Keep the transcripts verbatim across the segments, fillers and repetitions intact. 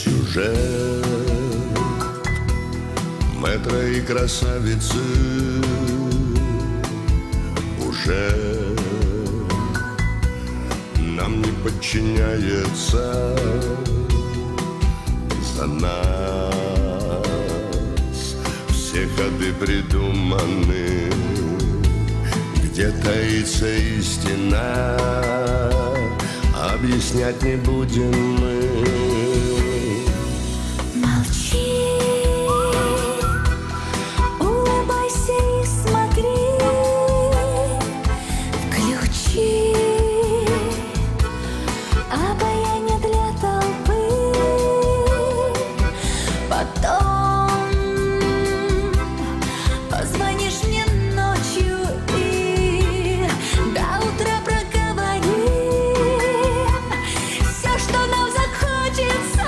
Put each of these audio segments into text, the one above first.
сюжет мэтра и красавицы уже нам не подчиняется. За нас все ходы придуманы, где таится истина, объяснять не будем мы. Молчи, улыбайся и смотри, включи обаяние для толпы, потом позвонишь мне ночью и до утра проговорим все, что нам захочется.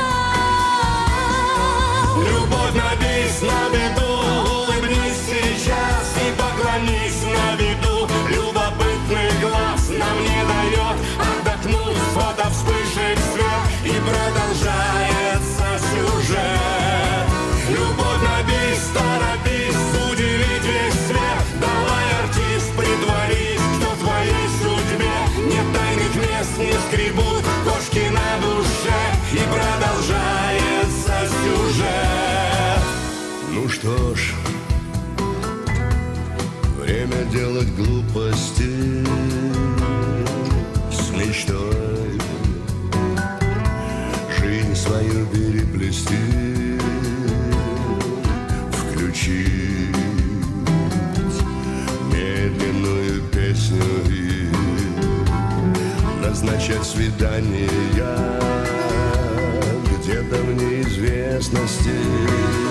Любовь на бис, на беду, улыбнись сейчас и поклонись на виду. Любопытный глаз нам не дает отдохнуть, фото вспышек свет и продолжается сюжет. Любовь на бис, торопись, удивить весь свет. Давай, артист, притворись, что в твоей судьбе нет тайных мест, не скребут кошки на душе и продолжается сюжет. Ну что ж, время делать глупости с мечтой, жизнь свою переплести, включить медленную песню и назначать свидания где-то в неизвестности.